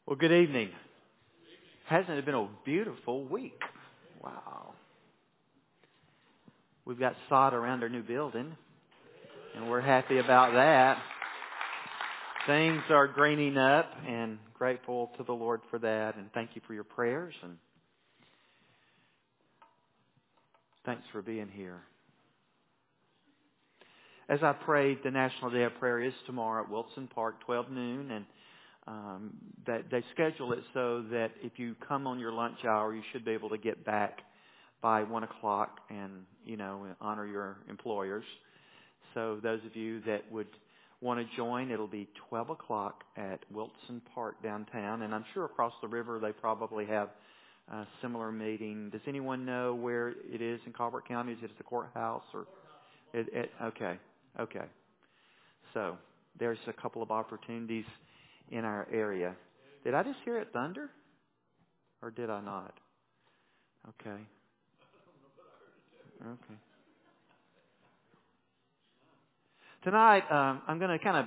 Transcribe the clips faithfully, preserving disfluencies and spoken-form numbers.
Well, good evening. Hasn't it been a beautiful week? Wow. We've got sod around our new building, and we're happy about that. Things are greening up, and grateful to the Lord for that, and thank you for your prayers, and thanks for being here. As I prayed, the National Day of Prayer is tomorrow at Wilson Park, twelve noon, and Um, that they schedule it so that if you come on your lunch hour, you should be able to get back by one o'clock and, you know, honor your employers. So those of you that would want to join, it'll be twelve o'clock at Wilson Park downtown. And I'm sure across the river they probably have a similar meeting. Does anyone know where it is in Colbert County? Is it at the courthouse? or? It, it, okay, okay. So there's a couple of opportunities in our area. Did I just hear it thunder? Or did I not? Okay. Okay. Tonight, um, I'm going to kind of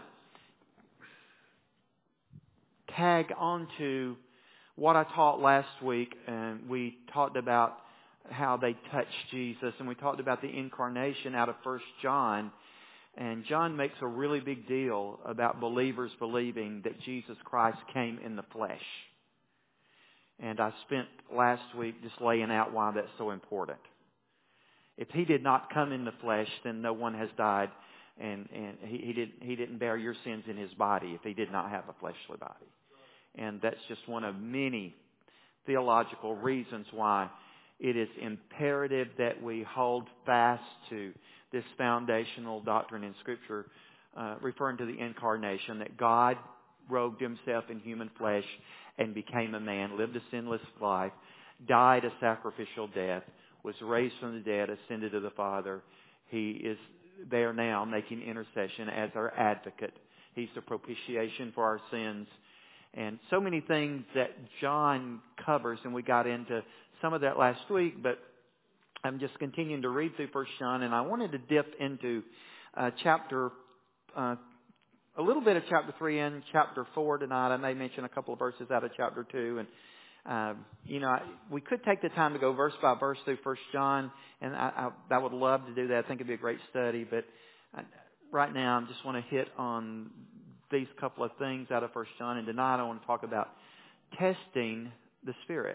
tag on to what I taught last week. And we talked about how they touched Jesus. And we talked about the incarnation out of First John. And John makes a really big deal about believers believing that Jesus Christ came in the flesh. And I spent last week just laying out why that's so important. If he did not come in the flesh, then no one has died, and, and he, he, did, he didn't bear your sins in his body if he did not have a fleshly body. And that's just one of many theological reasons why it is imperative that we hold fast to this foundational doctrine in Scripture, uh, referring to the incarnation, that God robed himself in human flesh and became a man, lived a sinless life, died a sacrificial death, was raised from the dead, ascended to the Father. He is there now making intercession as our advocate. He's the propitiation for our sins. And so many things that John covers, and we got into some of that last week, but I'm just continuing to read through First John, and I wanted to dip into uh, chapter, uh, a little bit of chapter three and chapter four tonight. I may mention a couple of verses out of chapter two, and uh, you know, I, we could take the time to go verse by verse through First John, and I, I, I would love to do that. I think it'd be a great study, but I, right now I just want to hit on these couple of things out of First John, and tonight I want to talk about testing the spirits.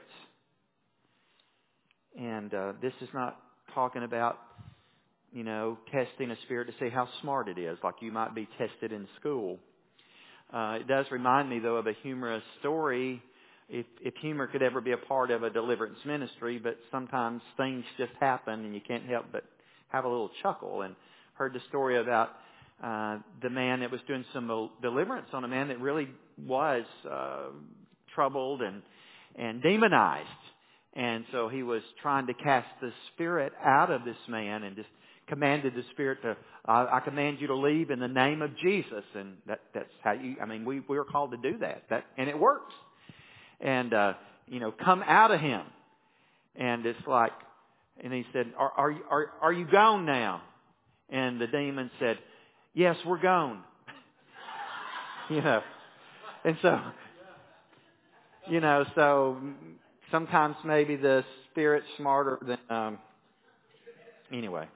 And uh, this is not talking about, you know, testing a spirit to see how smart it is, like you might be tested in school. Uh, it does remind me, though, of a humorous story, if, if humor could ever be a part of a deliverance ministry, but sometimes things just happen and you can't help but have a little chuckle. And heard the story about uh, the man that was doing some deliverance on a man that really was uh, troubled and, and demonized. And so he was trying to cast the spirit out of this man and just commanded the spirit to, uh, I command you to leave in the name of Jesus. And that, that's how you, I mean, we, we were called to do that. that and it works. And, uh, you know, come out of him. And it's like, and he said, are, are, are, are you gone now? And the demon said, yes, we're gone. you know, and so, you know, so... Sometimes maybe the spirit's smarter than, um, anyway.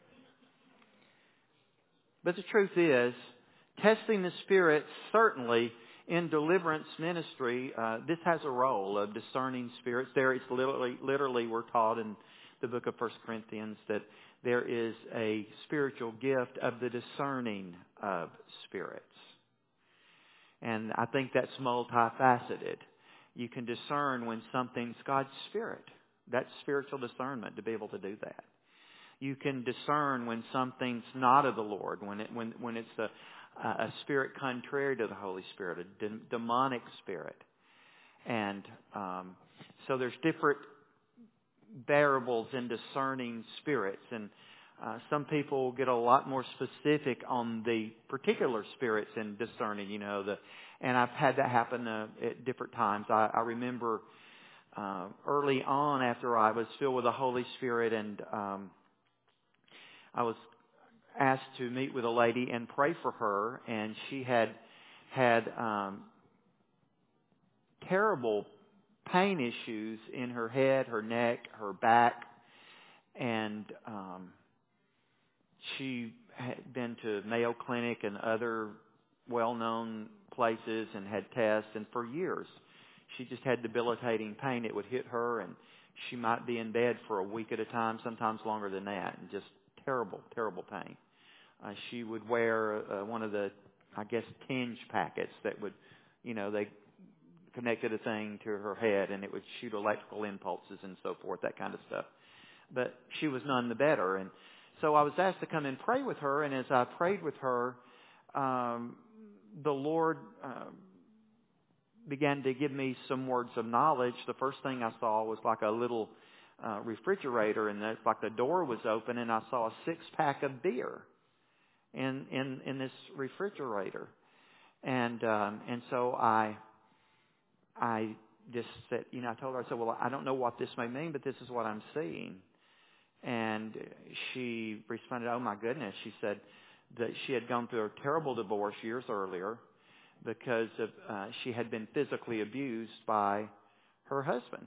But the truth is, testing the spirit, certainly in deliverance ministry, uh, this has a role of discerning spirits. There it's literally, literally we're taught in the book of First Corinthians that there is a spiritual gift of the discerning of spirits. And I think that's multifaceted. You can discern when something's God's Spirit. That's spiritual discernment, to be able to do that. You can discern when something's not of the Lord, when it when when it's a, a spirit contrary to the Holy Spirit, a de- demonic spirit. And um, so there's different variables in discerning spirits. And uh, some people get a lot more specific on the particular spirits in discerning, you know, the And I've had that happen uh, at different times. I, I remember uh, early on after I was filled with the Holy Spirit, and um, I was asked to meet with a lady and pray for her. And she had had um, terrible pain issues in her head, her neck, her back, and um, she had been to Mayo Clinic and other well-known places and had tests, and for years she just had debilitating pain. It would hit her, and she might be in bed for a week at a time, sometimes longer than that, and just terrible, terrible pain. Uh, she would wear uh, one of the, I guess, tinge packets that would, you know, they connected a thing to her head and it would shoot electrical impulses and so forth, that kind of stuff. But she was none the better. And so I was asked to come and pray with her, and as I prayed with her, um, the Lord uh, began to give me some words of knowledge. The first thing I saw was like a little uh, refrigerator, and it's like the door was open, and I saw a six-pack of beer in in, in this refrigerator. And um, and so I I just said, you know, I told her, I said, well, I don't know what this may mean, but this is what I'm seeing. And she responded, oh, my goodness. She said that she had gone through a terrible divorce years earlier because of uh, she had been physically abused by her husband.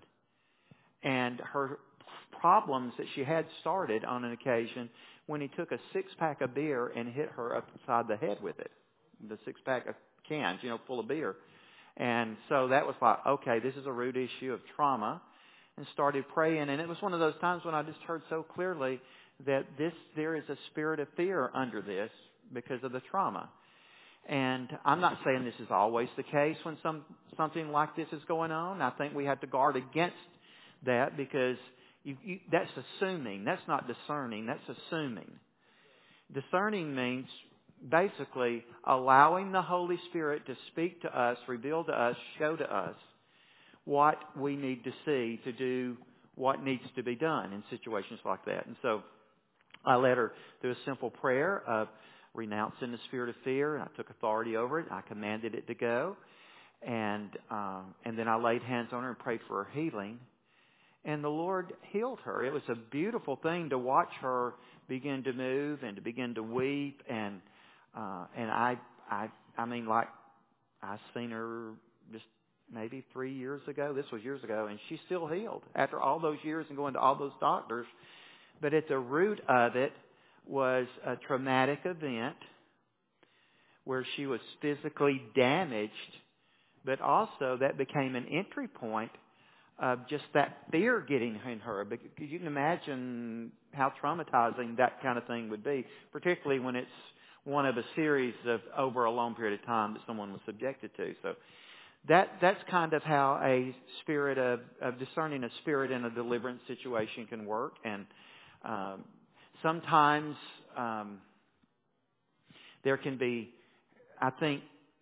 And her problems that she had started on an occasion when he took a six-pack of beer and hit her upside the head with it, the six-pack of cans, you know, full of beer. And so that was like, okay, this is a root issue of trauma, and started praying. And it was one of those times when I just heard so clearly that this there is a spirit of fear under this because of the trauma. And I'm not saying this is always the case when some something like this is going on. I think we have to guard against that because you, you, that's assuming. That's not discerning. That's assuming. Discerning means basically allowing the Holy Spirit to speak to us, reveal to us, show to us what we need to see to do what needs to be done in situations like that. And so I led her through a simple prayer of renouncing the spirit of fear, and I took authority over it. I commanded it to go. And um, and then I laid hands on her and prayed for her healing. And the Lord healed her. It was a beautiful thing to watch her begin to move and to begin to weep. And uh, and I, I, I mean, like, I seen her just maybe three years ago. This was years ago, and she's still healed after all those years and going to all those doctors. But at the root of it was a traumatic event where she was physically damaged, but also that became an entry point of just that fear getting in her. Because you can imagine how traumatizing that kind of thing would be, particularly when it's one of a series of over a long period of time that someone was subjected to. So that that's kind of how a spirit of, of discerning a spirit in a deliverance situation can work. And um, sometimes um, there can be, I think,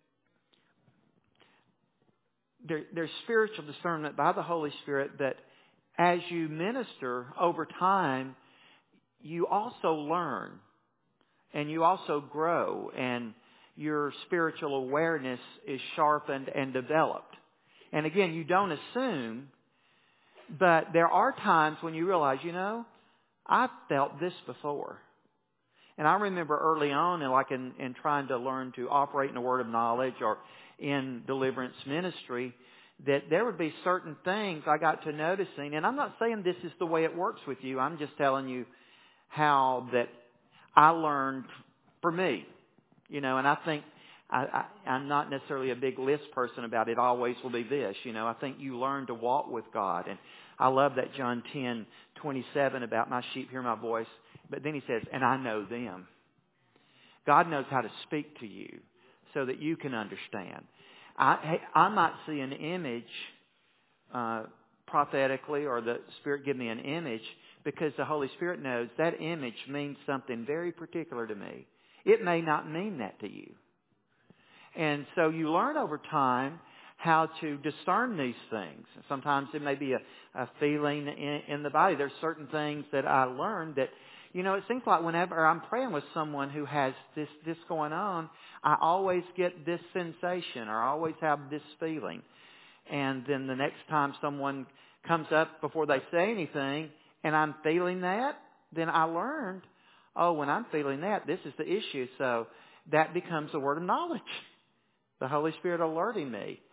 there, there's spiritual discernment by the Holy Spirit that as you minister over time, you also learn and you also grow, and your spiritual awareness is sharpened and developed. And again, you don't assume, but there are times when you realize, you know, I've felt this before. And I remember early on, in like in, in trying to learn to operate in a word of knowledge or in deliverance ministry, that there would be certain things I got to noticing. And I'm not saying this is the way it works with you. I'm just telling you how that I learned for me. You know, and I think I, I, I'm not necessarily a big list person about it always will be this. You know, I think you learn to walk with God. And I love that John ten twenty-seven about my sheep hear my voice. But then he says, and I know them. God knows how to speak to you so that you can understand. I, I might see an image uh, prophetically, or the Spirit give me an image, because the Holy Spirit knows that image means something very particular to me. It may not mean that to you. And so you learn over time how to discern these things. Sometimes it may be a, a feeling in, in the body. There's certain things that I learned that, you know, it seems like whenever I'm praying with someone who has this, this going on, I always get this sensation, or I always have this feeling. And then the next time someone comes up before they say anything, and I'm feeling that, then I learned, oh, when I'm feeling that, this is the issue. So that becomes a word of knowledge. The Holy Spirit alerting me.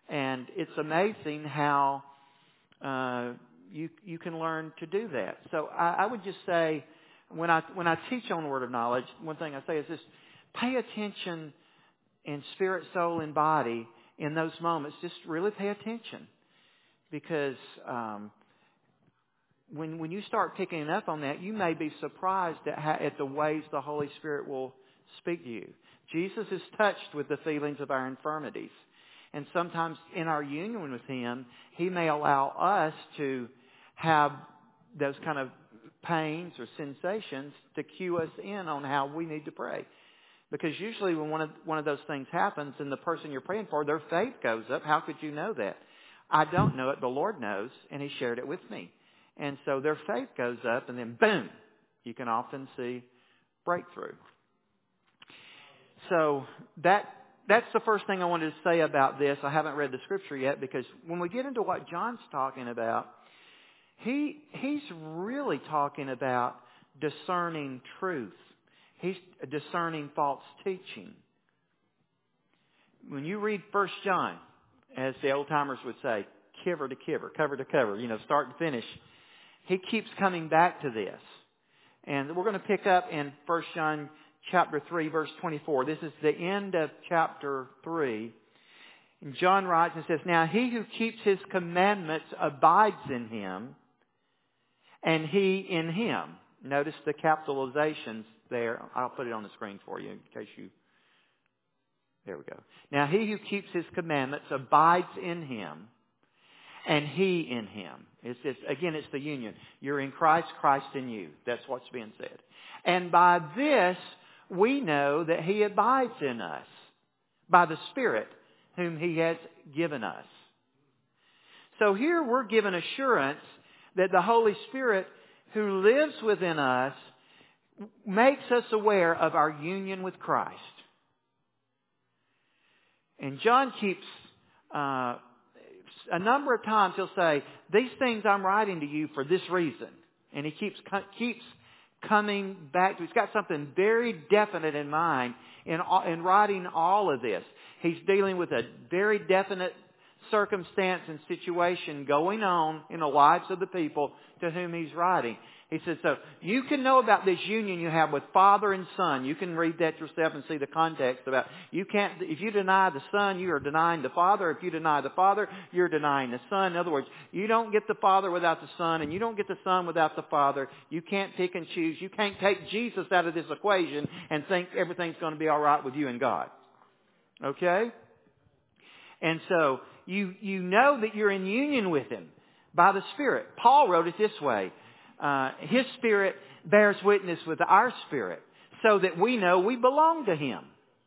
And it's amazing how uh, you you can learn to do that. So I, I would just say, when I when I teach on the Word of Knowledge, one thing I say is this: pay attention in spirit, soul, and body in those moments. Just really pay attention, because um, when when you start picking up on that, you may be surprised at how, at the ways the Holy Spirit will speak to you. Jesus is touched with the feelings of our infirmities. And sometimes in our union with Him, He may allow us to have those kind of pains or sensations to cue us in on how we need to pray. Because usually when one of, one of those things happens and the person you're praying for, their faith goes up. How could you know that? I don't know it. The Lord knows, and He shared it with me. And so their faith goes up, and then boom, you can often see breakthrough. So that that's the first thing I wanted to say about this. I haven't read the scripture yet, because when we get into what John's talking about, he he's really talking about discerning truth. He's discerning false teaching. When you read First John, as the old timers would say, cover to cover, cover to cover, you know, start to finish, he keeps coming back to this. And we're going to pick up in First John chapter three, verse twenty-four. This is the end of chapter three. And John writes and says, "Now he who keeps His commandments abides in Him, and He in him." Notice the capitalizations there. I'll put it on the screen for you in case you... There we go. "Now he who keeps His commandments abides in Him, and He in him." It's, it's, again, it's the union. You're in Christ, Christ in you. That's what's being said. "And by this we know that He abides in us, by the Spirit whom He has given us." So here we're given assurance that the Holy Spirit who lives within us makes us aware of our union with Christ. And John keeps, uh, a number of times he'll say, "These things I'm writing to you for this reason." And he keeps keeps coming back to, he's got something very definite in mind in, in writing all of this. He's dealing with a very definite circumstance and situation going on in the lives of the people to whom he's writing. He says, so you can know about this union you have with Father and Son. You can read that yourself and see the context about, you can't, if you deny the Son, you are denying the Father. If you deny the Father, you're denying the Son. In other words, you don't get the Father without the Son, and you don't get the Son without the Father. You can't pick and choose. You can't take Jesus out of this equation and think everything's going to be all right with you and God. Okay? And so, you, you know that you're in union with Him by the Spirit. Paul wrote it this way. Uh, His Spirit bears witness with our spirit so that we know we belong to Him.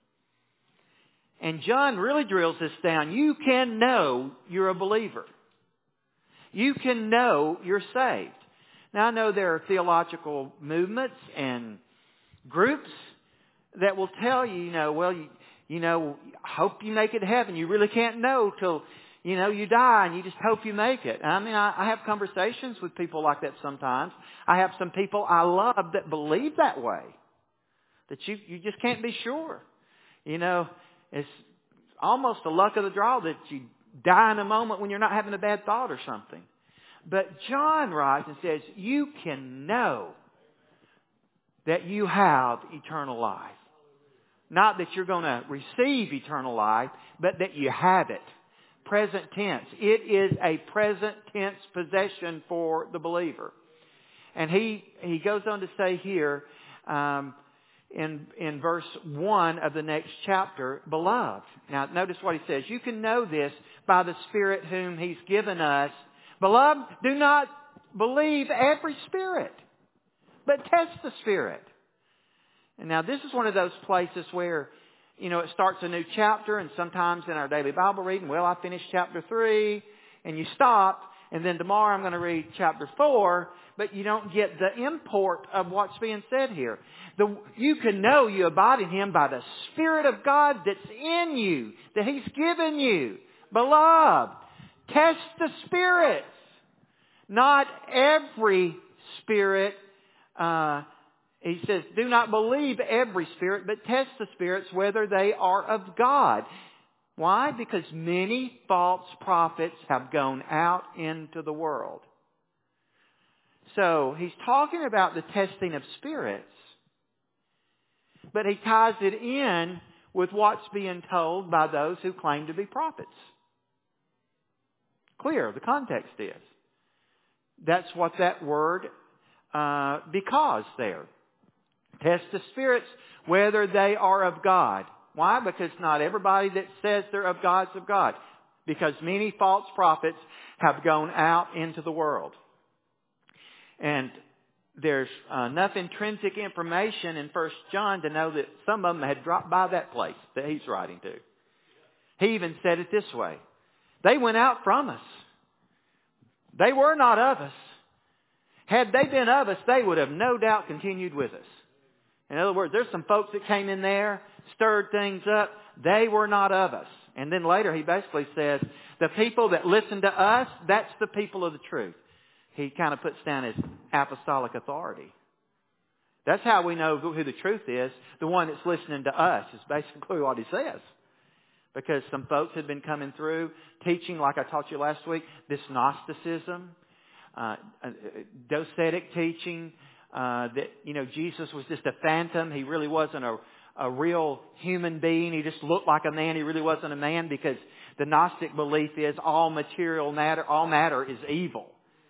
And John really drills this down. You can know you're a believer. You can know you're saved. Now I know there are theological movements and groups that will tell you, you know, well, you, you know, hope you make it to heaven. You really can't know till, you know, you die and you just hope you make it. I mean, I, I have conversations with people like that sometimes. I have some people I love that believe that way. That you, you just can't be sure. You know, it's almost the luck of the draw that you die in a moment when you're not having a bad thought or something. But John writes and says, you can know that you have eternal life. Not that you're going to receive eternal life, but that you have it. Present tense. It is a present tense possession for the believer. And he, he goes on to say here, um, in, in verse one of the next chapter, beloved. Now notice what he says. You can know this by the Spirit whom He's given us. Beloved, do not believe every spirit, but test the Spirit. And now this is one of those places where, you know, it starts a new chapter, and sometimes in our daily Bible reading, well, I finished chapter three, and you stop, and then tomorrow I'm going to read chapter four, but you don't get the import of what's being said here. The, you can know you abide in Him by the Spirit of God that's in you, that He's given you. Beloved, test the spirits. Not every spirit, uh, He says, do not believe every spirit, but test the spirits whether they are of God. Why? Because many false prophets have gone out into the world. So he's talking about the testing of spirits, but he ties it in with what's being told by those who claim to be prophets. Clear, the context is. That's what that word, uh, because there. Test the spirits whether they are of God. Why? Because not everybody that says they're of God is of God. Because many false prophets have gone out into the world. And there's enough intrinsic information in First John to know that some of them had dropped by that place that he's writing to. He even said it this way. They went out from us. They were not of us. Had they been of us, they would have no doubt continued with us. In other words, there's some folks that came in there, stirred things up. They were not of us. And then later he basically says, the people that listen to us, that's the people of the truth. He kind of puts down his apostolic authority. That's how we know who the truth is. The one that's listening to us is basically what he says. Because some folks had been coming through teaching, like I taught you last week, this Gnosticism, uh, docetic teaching, uh, that, you know, Jesus was just a phantom. He really wasn't a, a real human being. He just looked like a man. He really wasn't a man, because the Gnostic belief is all material matter, all matter is evil.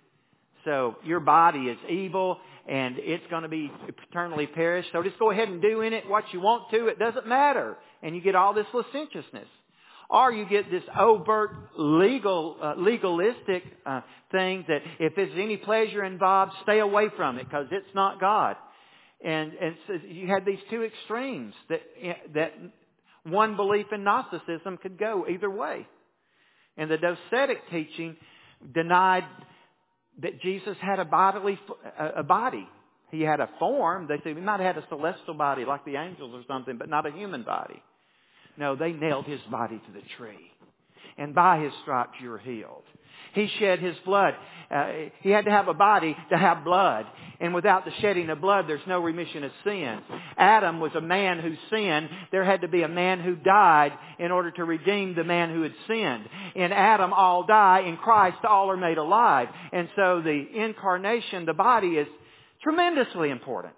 So your body is evil and it's going to be eternally perished. So just go ahead and do in it what you want to. It doesn't matter. And you get all this licentiousness. Or you get this overt legal, uh, legalistic uh, thing that if there's any pleasure involved, stay away from it because it's not God. And, and so you had these two extremes that, that one belief in Gnosticism could go either way. And the docetic teaching denied that Jesus had a bodily, a body. He had a form. They say he might have had a celestial body like the angels or something, but not a human body. No, they nailed his body to the tree. And by his stripes you're healed. He shed his blood. Uh, he had to have a body to have blood. And without the shedding of blood, there's no remission of sin. Adam was a man who sinned. There had to be a man who died in order to redeem the man who had sinned. In Adam, all die. In Christ, all are made alive. And so the incarnation, the body, is tremendously important.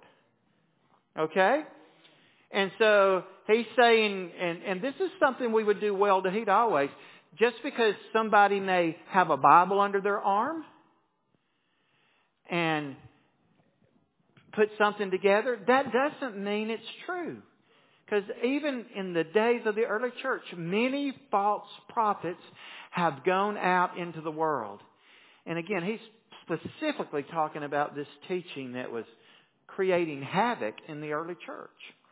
Okay? And so he's saying, and, and this is something we would do well to heed always, just because somebody may have a Bible under their arm and put something together, that doesn't mean it's true. Because even in the days of the early church, many false prophets have gone out into the world. And again, he's specifically talking about this teaching that was creating havoc in the early church.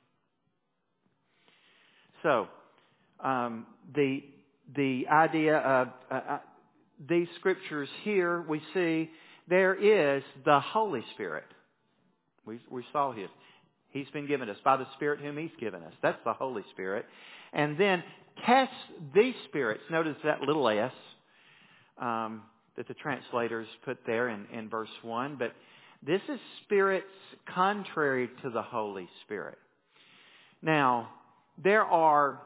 So, um, the the idea of uh, uh, these scriptures here, we see there is the Holy Spirit. We we saw his. He's been given us by the Spirit whom He's given us. That's the Holy Spirit. And then test these spirits. Notice that little s um, that the translators put there in, in verse one. But this is spirits contrary to the Holy Spirit. Now, there are,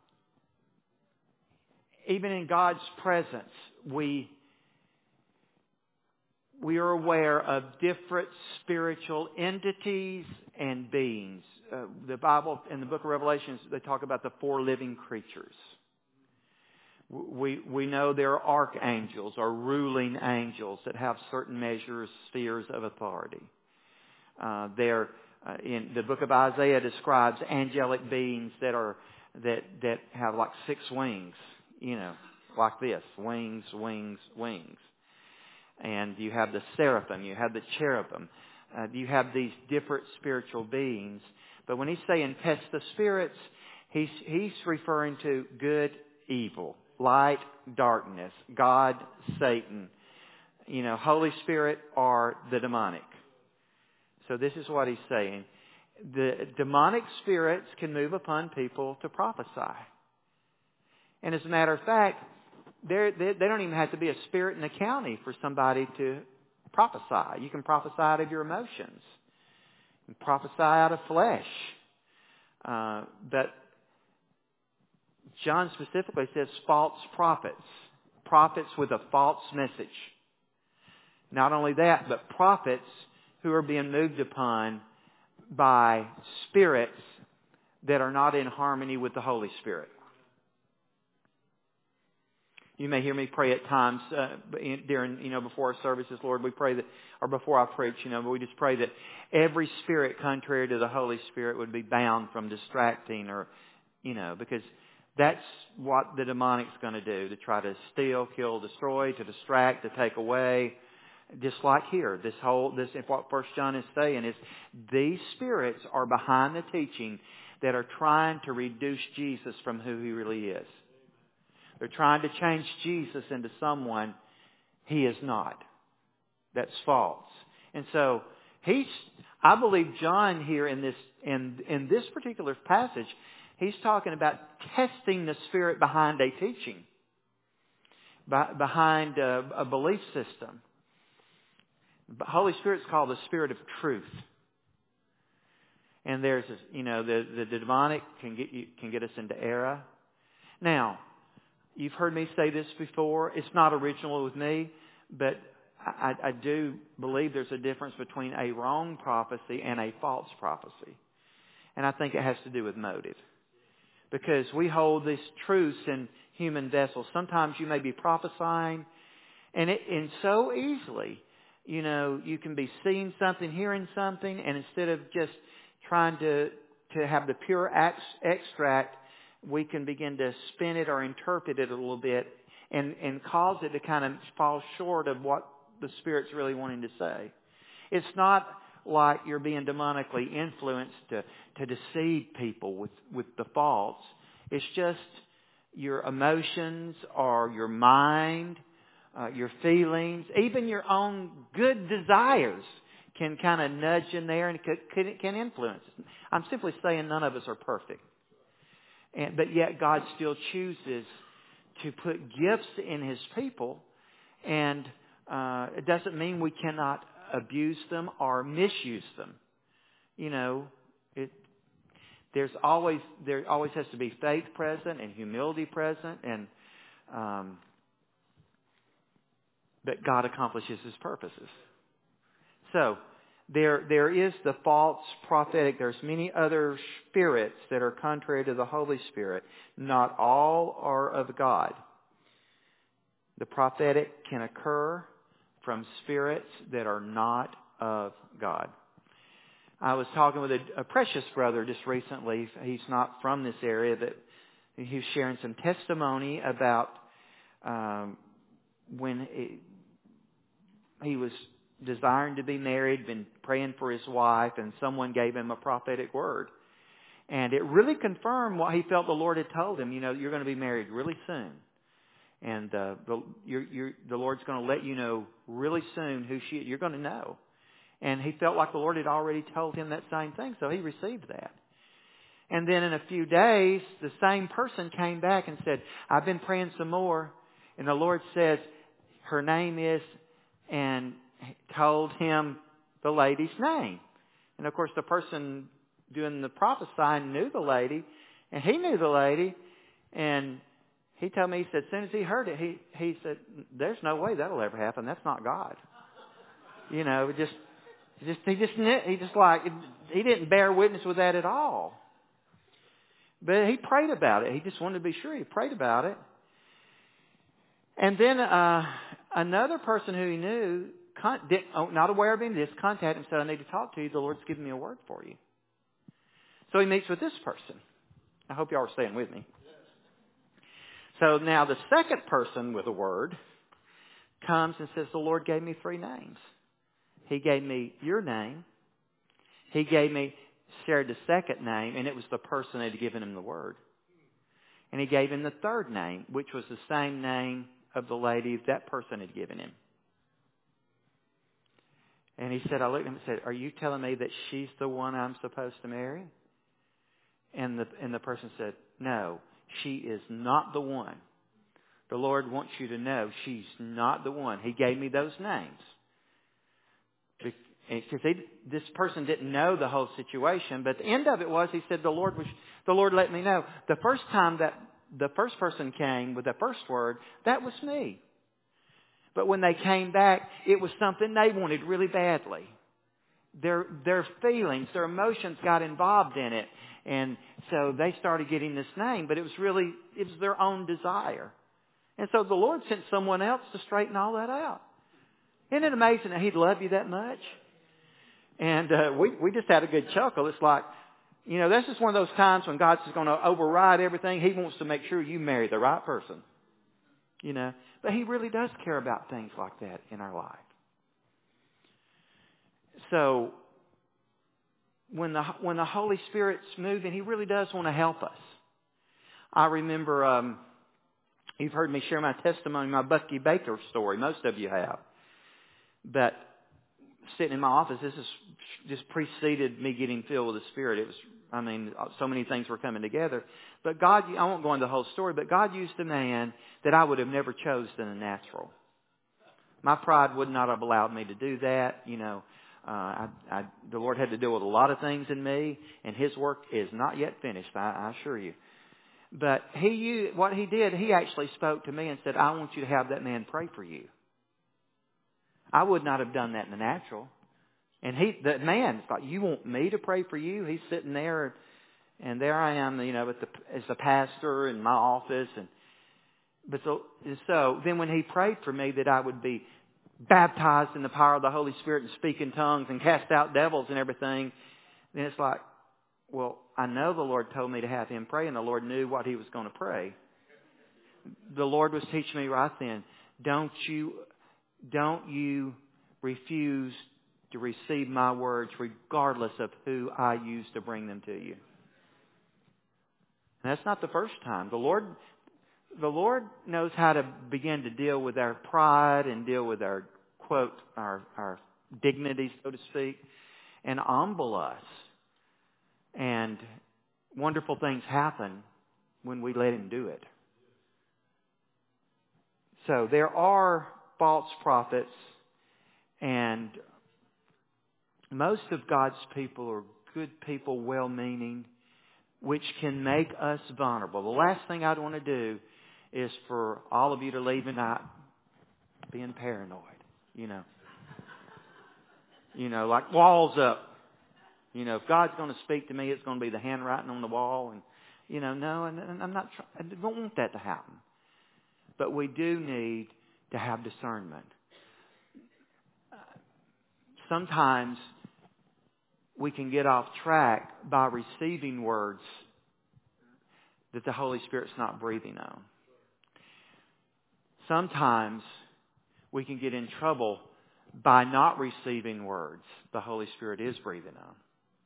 even in God's presence, we we are aware of different spiritual entities and beings. Uh, the Bible, in the book of Revelations, they talk about the four living creatures. We we know there are archangels or ruling angels that have certain measures, spheres of authority. Uh, they're Uh, in the book of Isaiah describes angelic beings that are that that have like six wings, you know, like this: wings, wings, wings. And you have the seraphim, you have the cherubim, uh, you have these different spiritual beings. But when he's saying test the spirits, he's he's referring to good, evil, light, darkness, God, Satan, you know, Holy Spirit, or the demonic. So this is what he's saying. The demonic spirits can move upon people to prophesy. And as a matter of fact, they they don't even have to be a spirit in the county for somebody to prophesy. You can prophesy out of your emotions. You can prophesy out of flesh. Uh, but John specifically says false prophets. Prophets with a false message. Not only that, but prophets who are being moved upon by spirits that are not in harmony with the Holy Spirit. You may hear me pray at times uh, during, you know, before our services, Lord, we pray that, or before I preach, you know, we just pray that every spirit contrary to the Holy Spirit would be bound from distracting or, you know, because that's what the demonic's going to do, to try to steal, kill, destroy, to distract, to take away. Just like here, this whole, this, if what First John is saying is these spirits are behind the teaching that are trying to reduce Jesus from who He really is. They're trying to change Jesus into someone He is not. That's false. And so he's, I believe John here in this, in, in this particular passage, he's talking about testing the spirit behind a teaching, behind a, a belief system. The Holy Spirit's called the Spirit of Truth. And there's, you know, the, the demonic can get you, can get us into error. Now, you've heard me say this before. It's not original with me, but I, I do believe there's a difference between a wrong prophecy and a false prophecy. And I think it has to do with motive. Because we hold these truths in human vessels. Sometimes you may be prophesying, and it, and so easily, you know, you can be seeing something, hearing something, and instead of just trying to, to have the pure extract, we can begin to spin it or interpret it a little bit and, and cause it to kind of fall short of what the Spirit's really wanting to say. It's not like you're being demonically influenced to, to deceive people with, with the faults. It's just your emotions or your mind, uh, your feelings, even your own good desires can kind of nudge in there and can, can influence. I'm simply saying none of us are perfect. And, but yet God still chooses to put gifts in His people. And uh, it doesn't mean we cannot abuse them or misuse them. You know, it, there's always, there always has to be faith present and humility present. And um, that God accomplishes His purposes. So, There, there is the false prophetic. There's many other spirits that are contrary to the Holy Spirit. Not all are of God. The prophetic can occur from spirits that are not of God. I was talking with a, a precious brother just recently. He's not from this area. That he was sharing some testimony about um, when he, he was desiring to be married, been praying for his wife, and someone gave him a prophetic word. And it really confirmed what he felt the Lord had told him. You know, you're going to be married really soon. And uh, the, you're, you're, the Lord's going to let you know really soon who she is. You're going to know. And he felt like the Lord had already told him that same thing, so he received that. And then in a few days, the same person came back and said, I've been praying some more. And the Lord says, her name is, and told him the lady's name. And of course the person doing the prophesying knew the lady, and he knew the lady, and he told me, he said, as soon as he heard it, he, he said, there's no way that'll ever happen. That's not God. You know, just, just, he just, he just like, he didn't bear witness with that at all. But he prayed about it. He just wanted to be sure. He prayed about it. And then, uh, another person who he knew, Con- did, oh, not aware of him, just contacted him and said, I need to talk to you. The Lord's given me a word for you. So he meets with this person. I hope y'all are staying with me. So now the second person with a word comes and says, the Lord gave me three names. He gave me your name. He gave me, shared the second name, and it was the person that had given him the word. And he gave him the third name, which was the same name of the lady that person had given him. And he said, I looked at him and said, are you telling me that she's the one I'm supposed to marry? And the, and the person said, no, she is not the one. The Lord wants you to know she's not the one. He gave me those names. Because he, this person didn't know the whole situation. But the end of it was, he said, the Lord was, the Lord let me know. The first time that the first person came with the first word, that was me. But when they came back, it was something they wanted really badly. Their their feelings, their emotions got involved in it. And so they started getting this name, but it was really, it was their own desire. And so the Lord sent someone else to straighten all that out. Isn't it amazing that He'd love you that much? And uh, we, we just had a good chuckle. It's like, you know, this is one of those times when God's just going to override everything. He wants to make sure you marry the right person. You know, but He really does care about things like that in our life. So when the when the Holy Spirit's moving, He really does want to help us. I remember, um, you've heard me share my testimony, my Bucky Baker story. Most of you have. But sitting in my office, this is just preceded me getting filled with the Spirit. It was, I mean, so many things were coming together. But God, I won't go into the whole story, but God used a man that I would have never chosen in the natural. My pride would not have allowed me to do that. You know, uh, I, I, the Lord had to deal with a lot of things in me, and His work is not yet finished, I, I assure you. But he, used, what He did, He actually spoke to me and said, I want you to have that man pray for you. I would not have done that in the natural. And he, the man, it's like, you want me to pray for you? He's sitting there, and there I am, you know, at the, as the pastor in my office. And but so, so then when he prayed for me that I would be baptized in the power of the Holy Spirit and speak in tongues and cast out devils and everything, then it's like, well, I know the Lord told me to have him pray, and the Lord knew what he was going to pray. The Lord was teaching me right then, don't you, don't you refuse to receive my words regardless of who I use to bring them to you. And that's not the first time. The Lord, the Lord knows how to begin to deal with our pride and deal with our, quote, our, our dignity, so to speak, and humble us. And wonderful things happen when we let Him do it. So there are false prophets, and most of God's people are good people, well-meaning, which can make us vulnerable. The last thing I'd want to do is for all of you to leave tonight being paranoid, you know. You know, like walls up. You know, if God's going to speak to me, it's going to be the handwriting on the wall. And, you know, no, and, and I'm not, I don't want that to happen. But we do need to have discernment. Sometimes we can get off track by receiving words that the Holy Spirit's not breathing on. Sometimes we can get in trouble by not receiving words the Holy Spirit is breathing on.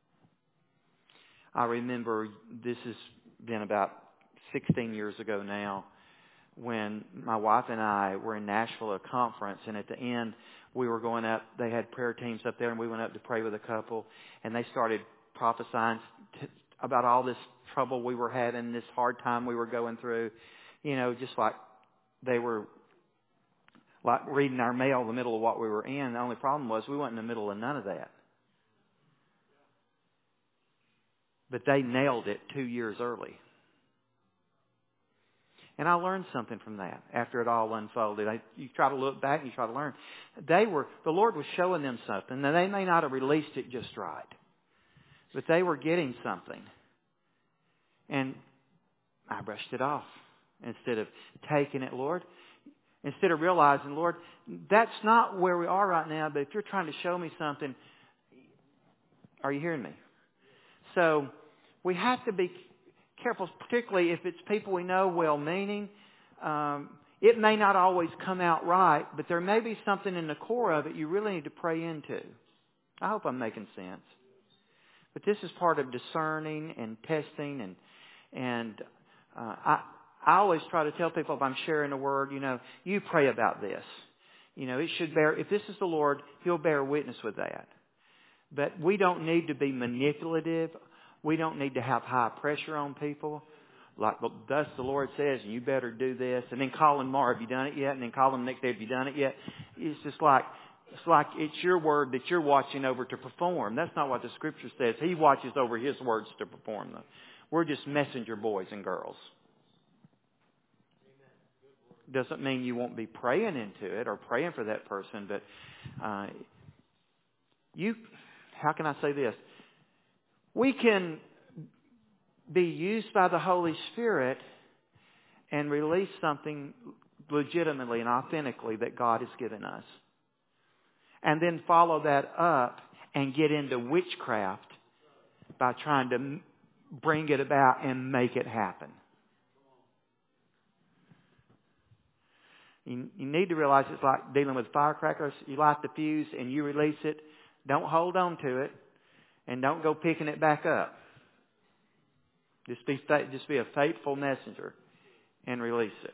I remember, this has been about sixteen years ago now, when my wife and I were in Nashville at a conference, and at the end we were going up, they had prayer teams up there, and we went up to pray with a couple, and they started prophesying t- about all this trouble we were having, this hard time we were going through, you know, just like they were like reading our mail in the middle of what we were in. The only problem was we weren't in the middle of none of that. But they nailed it two years early. And I learned something from that after it all unfolded. I, you try to look back and you try to learn. They were, the Lord was showing them something. Now, they may not have released it just right, but they were getting something. And I brushed it off instead of taking it, Lord. Instead of realizing, Lord, that's not where we are right now, but if you're trying to show me something, are you hearing me? So we have to be careful, particularly if it's people we know well-meaning. Um, it may not always come out right, but there may be something in the core of it you really need to pray into. I hope I'm making sense. But this is part of discerning and testing, and and uh, I I always try to tell people if I'm sharing a word, you know, you pray about this. You know, it should bear. If this is the Lord, He'll bear witness with that. But we don't need to be manipulative. We don't need to have high pressure on people. Like, well, thus the Lord says, and you better do this. And then call them, Mar, have you done it yet? And then call them next day, have you done it yet? It's just like, it's like it's your word that you're watching over to perform. That's not what the Scripture says. He watches over His words to perform them. We're just messenger boys and girls. Doesn't mean you won't be praying into it or praying for that person, but uh, you, how can I say this? We can be used by the Holy Spirit and release something legitimately and authentically that God has given us. And then follow that up and get into witchcraft by trying to bring it about and make it happen. You, you need to realize it's like dealing with firecrackers. You light the fuse and you release it. Don't hold on to it. And don't go picking it back up. Just be, just be a faithful messenger and release it.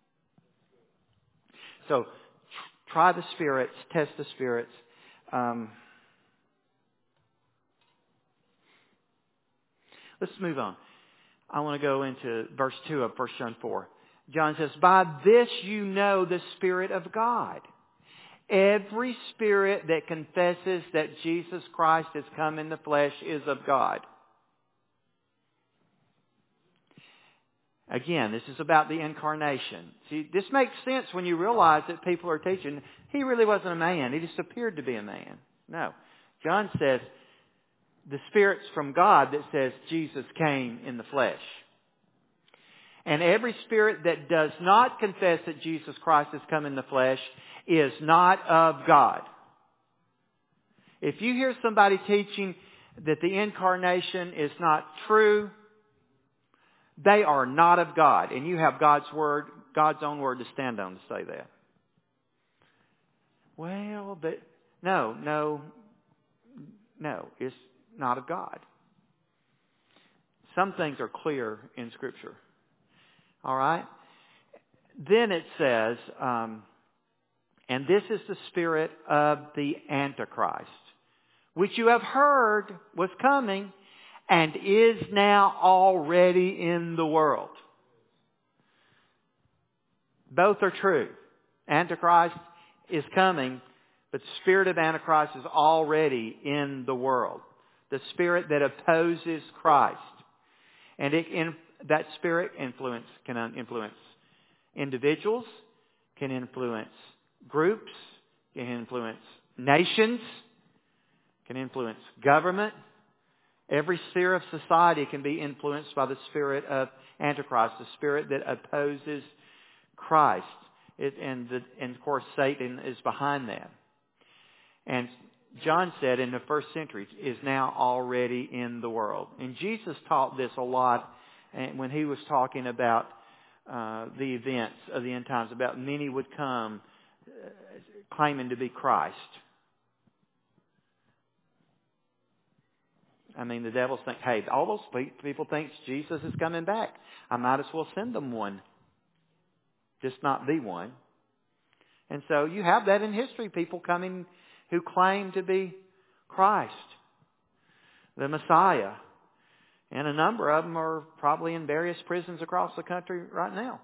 So, try the spirits, test the spirits. Um, let's move on. I want to go into verse two of First John four. John says, by this you know the Spirit of God. Every spirit that confesses that Jesus Christ has come in the flesh is of God. Again, this is about the incarnation. See, this makes sense when you realize that people are teaching, he really wasn't a man. He just appeared to be a man. No. John says, the Spirit's from God that says Jesus came in the flesh. And every spirit that does not confess that Jesus Christ has come in the flesh is not of God. If you hear somebody teaching that the incarnation is not true, they are not of God. And you have God's word, God's own word to stand on to say that. Well, but no, no, no, it's not of God. Some things are clear in Scripture. All right? Then it says, um, and this is the spirit of the Antichrist, which you have heard was coming and is now already in the world. Both are true. Antichrist is coming, but the spirit of Antichrist is already in the world. The spirit that opposes Christ. And it, in, that spirit influence can influence individuals, can influence groups, can influence nations, can influence government. Every sphere of society can be influenced by the spirit of Antichrist, the spirit that opposes Christ. It, and, the, and of course Satan is behind that. And John said in the first century is now already in the world. And Jesus taught this a lot when he was talking about uh, the events of the end times, about many would come uh, claiming to be Christ. I mean, the devils think, hey, all those people think Jesus is coming back. I might as well send them one. Just not the one. And so you have that in history, people coming who claim to be Christ, the Messiah. And a number of them are probably in various prisons across the country right now.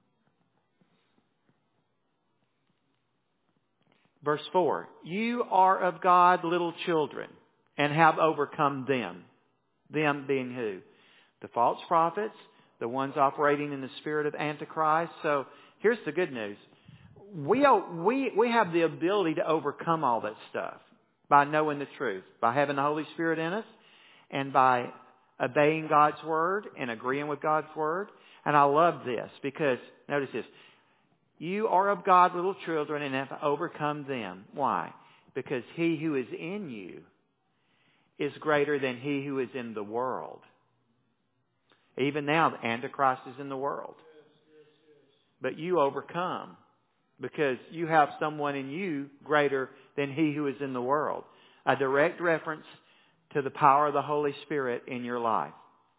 Verse four, you are of God, little children, and have overcome them. Them being who? The false prophets, the ones operating in the spirit of Antichrist. So here's the good news. We, we, we have the ability to overcome all that stuff by knowing the truth, by having the Holy Spirit in us, and by obeying God's Word and agreeing with God's Word. And I love this because, notice this, you are of God, little children, and have overcome them. Why? Because he who is in you is greater than he who is in the world. Even now, the Antichrist is in the world. But you overcome because you have someone in you greater than he who is in the world. A direct reference to the power of the Holy Spirit in your life.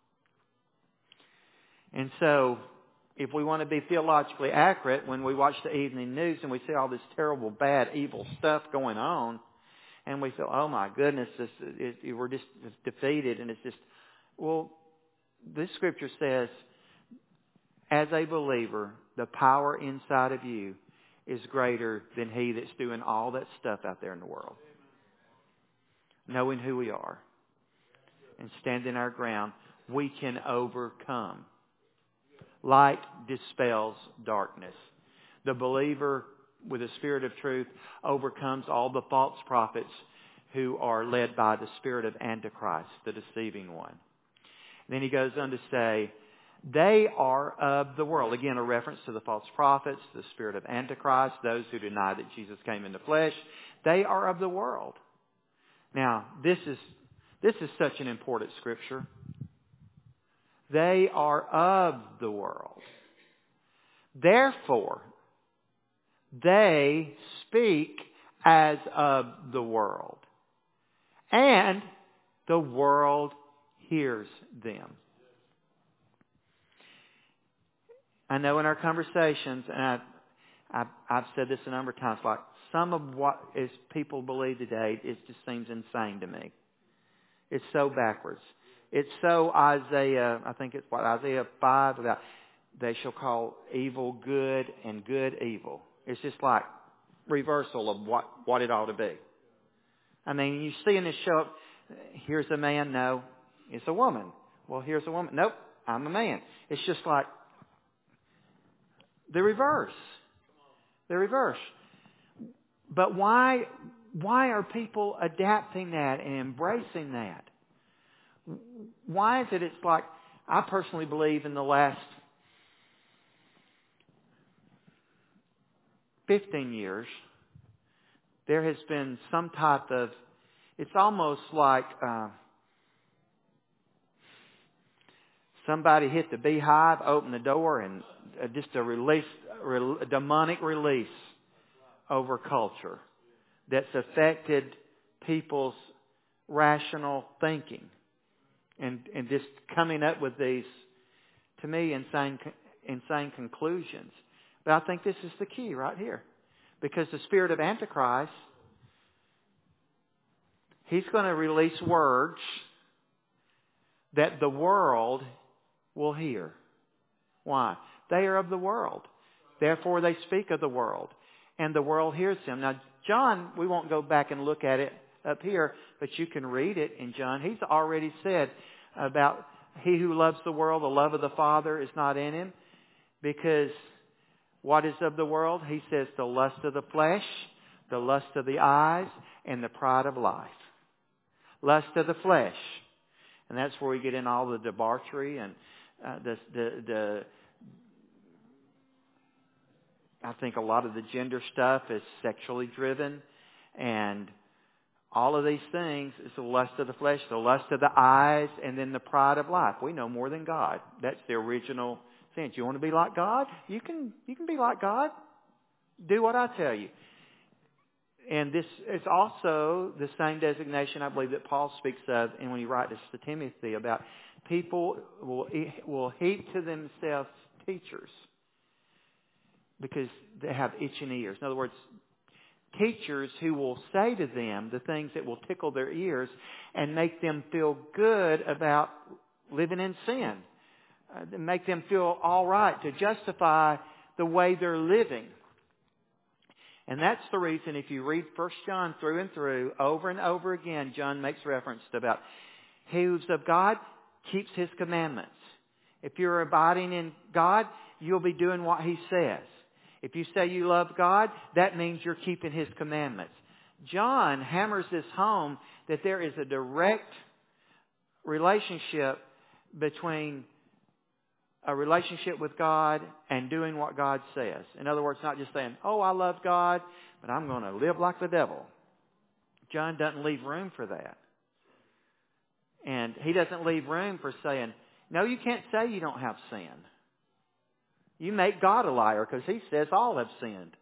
And so, if we want to be theologically accurate, when we watch the evening news and we see all this terrible, bad, evil stuff going on, and we feel, oh my goodness, this, it, it, we're just defeated, and it's just, well, this scripture says, as a believer, the power inside of you is greater than he that's doing all that stuff out there in the world. Knowing who we are and standing our ground, we can overcome. Light dispels darkness. The believer with the Spirit of truth overcomes all the false prophets who are led by the spirit of Antichrist, the deceiving one. And then he goes on to say, they are of the world. Again, a reference to the false prophets, the spirit of Antichrist, those who deny that Jesus came in the flesh. They are of the world. Now, this is this is such an important scripture. They are of the world. Therefore, they speak as of the world. And the world hears them. I know in our conversations, and I, I've, I've said this a number of times, like some of what is people believe today, it just seems insane to me. It's so backwards. It's so Isaiah, I think it's what, Isaiah five, about they shall call evil good and good evil. It's just like reversal of what, what it ought to be. I mean, you see in this show, here's a man, no, it's a woman. Well, here's a woman, nope, I'm a man. It's just like the reverse. The reverse. But why, why are people adapting that and embracing that? Why is it it's like, I personally believe in the last fifteen years, there has been some type of, it's almost like uh, somebody hit the beehive, opened the door, and uh, just a release, a demonic release over culture that's affected people's rational thinking and, and just coming up with these, to me, insane, insane conclusions. But I think this is the key right here. Because the spirit of Antichrist, he's going to release words that the world will hear. Why? They are of the world. Therefore, they speak of the world. And the world hears them. Now, John, we won't go back and look at it up here, but you can read it in John. He's already said about he who loves the world, the love of the Father is not in him. Because what is of the world? He says the lust of the flesh, the lust of the eyes, and the pride of life. Lust of the flesh. And that's where we get in all the debauchery and uh, the, the, the, I think a lot of the gender stuff is sexually driven. And all of these things is the lust of the flesh, the lust of the eyes, and then the pride of life. We know more than God. That's the original sin. You want to be like God? You can, you can be like God. Do what I tell you. And this is also the same designation, I believe, that Paul speaks of, and when he writes to Timothy about people will will heap to themselves teachers because they have itching ears. In other words, teachers who will say to them the things that will tickle their ears and make them feel good about living in sin, uh, make them feel all right to justify the way they're living. And that's the reason if you read First John through and through, over and over again, John makes reference to about he who's of God keeps His commandments. If you're abiding in God, you'll be doing what He says. If you say you love God, that means you're keeping His commandments. John hammers this home that there is a direct relationship between a relationship with God and doing what God says. In other words, not just saying, oh, I love God, but I'm going to live like the devil. John doesn't leave room for that. And he doesn't leave room for saying, no, you can't say you don't have sin. You make God a liar because He says all have sinned.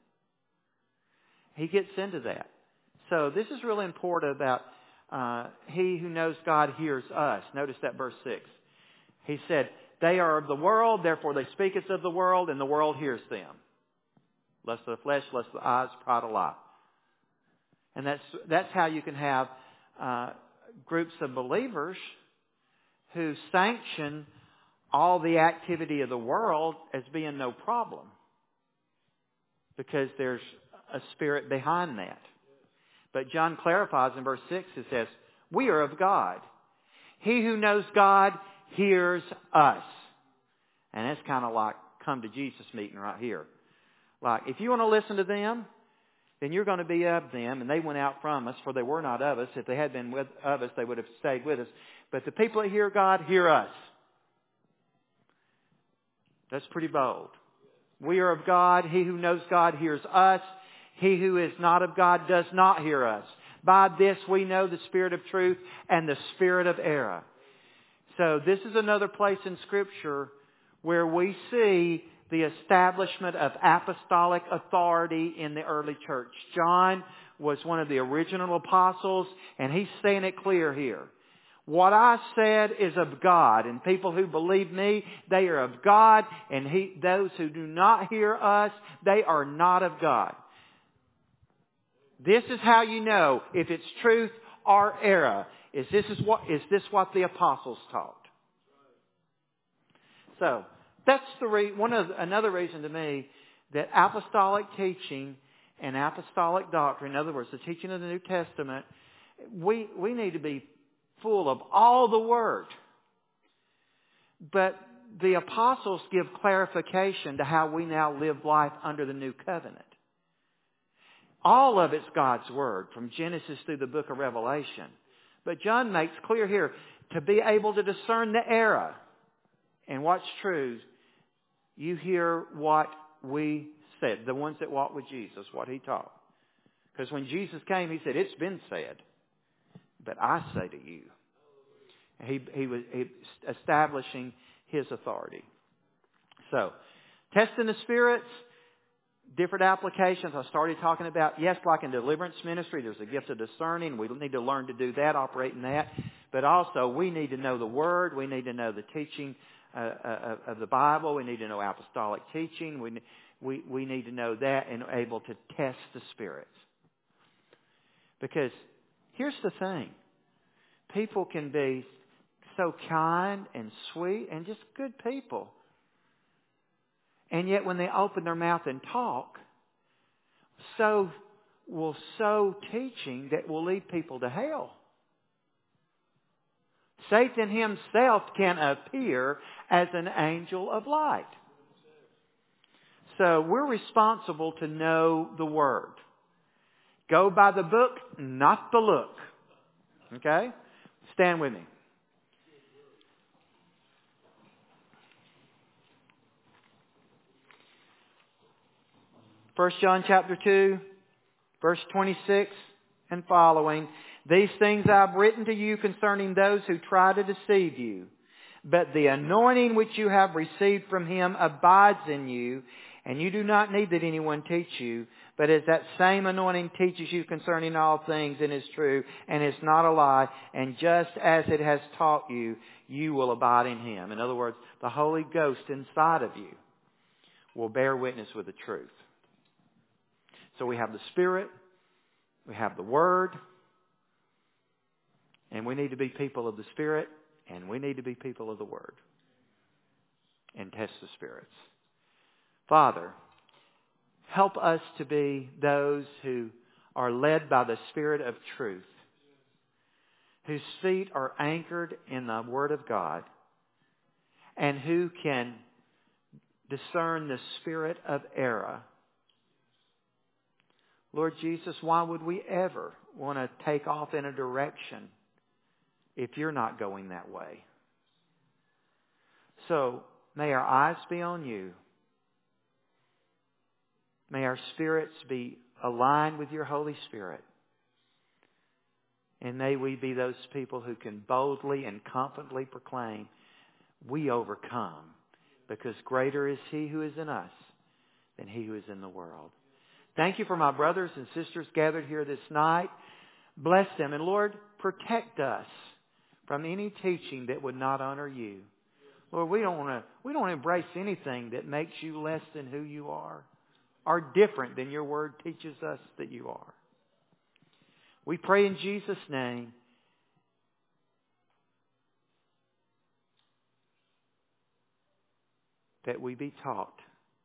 He gets into that. So this is really important about uh, he who knows God hears us. Notice that verse six. He said, they are of the world, therefore they speak as of the world, and the world hears them. Lust of the flesh, lust of the eyes, pride of life. And that's that's how you can have uh, groups of believers who sanction all the activity of the world as being no problem. Because there's a spirit behind that. But John clarifies in verse six, it says, we are of God. He who knows God hears us. And that's kind of like come to Jesus meeting right here. Like, if you want to listen to them, then you're going to be of them. And they went out from us, for they were not of us. If they had been with, of us, they would have stayed with us. But the people that hear God, hear us. That's pretty bold. We are of God. He who knows God hears us. He who is not of God does not hear us. By this we know the spirit of truth and the spirit of error. So this is another place in Scripture where we see the establishment of apostolic authority in the early church. John was one of the original apostles, and he's saying it clear here. What I said is of God, and people who believe me, they are of God, and he, those who do not hear us, they are not of God. This is how you know if it's truth or error. Is this is what is this what the apostles taught? So that's the re- one of another reason to me that apostolic teaching and apostolic doctrine, in other words, the teaching of the New Testament, we we need to be full of all the Word. But the apostles give clarification to how we now live life under the New Covenant. All of it's God's Word, from Genesis through the book of Revelation. But John makes clear here, to be able to discern the error and what's true, you hear what we said, the ones that walked with Jesus, what He taught. Because when Jesus came, He said, it's been said, but I say to you. He, he was he, establishing His authority. So, testing the spirits, different applications. I started talking about, yes, like in deliverance ministry, there's a gift of discerning. We need to learn to do that, operate in that. But also, we need to know the Word. We need to know the teaching uh, uh, of the Bible. We need to know apostolic teaching. We, we, we need to know that and able to test the spirits. Because here's the thing. People can be so kind and sweet and just good people. And yet when they open their mouth and talk, so will sow teaching that will lead people to hell. Satan himself can appear as an angel of light. So we're responsible to know the Word. Go by the book, not the look. Okay? Stand with me. First John chapter two, verse twenty-six and following. These things I've written to you concerning those who try to deceive you. But the anointing which you have received from Him abides in you, and you do not need that anyone teach you. But as that same anointing teaches you concerning all things and is true and is not a lie, and just as it has taught you, you will abide in Him. In other words, the Holy Ghost inside of you will bear witness with the truth. So we have the Spirit, we have the Word, and we need to be people of the Spirit, and we need to be people of the Word. And test the spirits. Father, help us to be those who are led by the Spirit of truth, whose feet are anchored in the Word of God, and who can discern the spirit of error. Lord Jesus, why would we ever want to take off in a direction if You're not going that way? So, may our eyes be on You. May our spirits be aligned with Your Holy Spirit. And may we be those people who can boldly and confidently proclaim, we overcome, because greater is He who is in us than he who is in the world. Thank You for my brothers and sisters gathered here this night. Bless them. And Lord, protect us from any teaching that would not honor You. Lord, we don't want to, we don't embrace anything that makes You less than who You are, or different than Your Word teaches us that You are. We pray in Jesus' name. That we be taught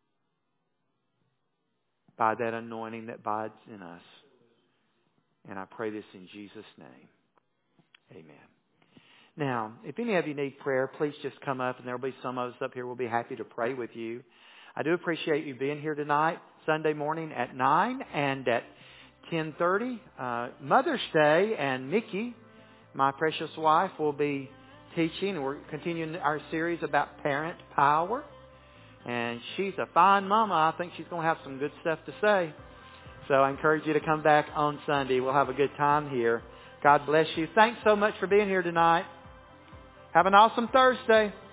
by that anointing that abides in us. And I pray this in Jesus' name. Amen. Now, if any of you need prayer, please just come up, and there will be some of us up here. We'll be happy to pray with you. I do appreciate you being here tonight, Sunday morning at nine and at ten thirty. Uh, Mother's Day, and Nikki, my precious wife, will be teaching. We're continuing our series about parent power. And she's a fine mama. I think she's going to have some good stuff to say. So I encourage you to come back on Sunday. We'll have a good time here. God bless you. Thanks so much for being here tonight. Have an awesome Thursday.